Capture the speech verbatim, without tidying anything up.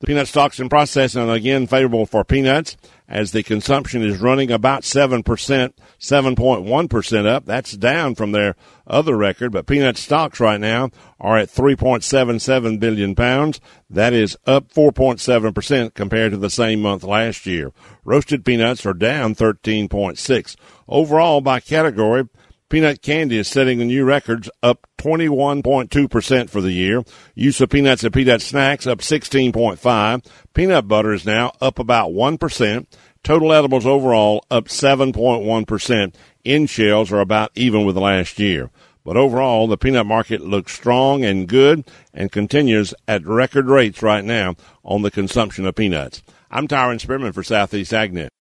The peanut stocks and processing, again, favorable for peanuts as the consumption is running about seven percent, seven point one percent up. That's down from their other record, but peanut stocks right now are at three point seven seven billion pounds. That is up four point seven percent compared to the same month last year. Roasted peanuts are down thirteen point six. Overall, by category, peanut candy is setting new records, up twenty-one point two percent for the year. Use of peanuts and peanut snacks up sixteen point five. Peanut butter is now up about one percent. Total edibles overall up seven point one percent. In shells are about even with last year. But overall, the peanut market looks strong and good and continues at record rates right now on the consumption of peanuts. I'm Tyron Spearman for Southeast AgNet.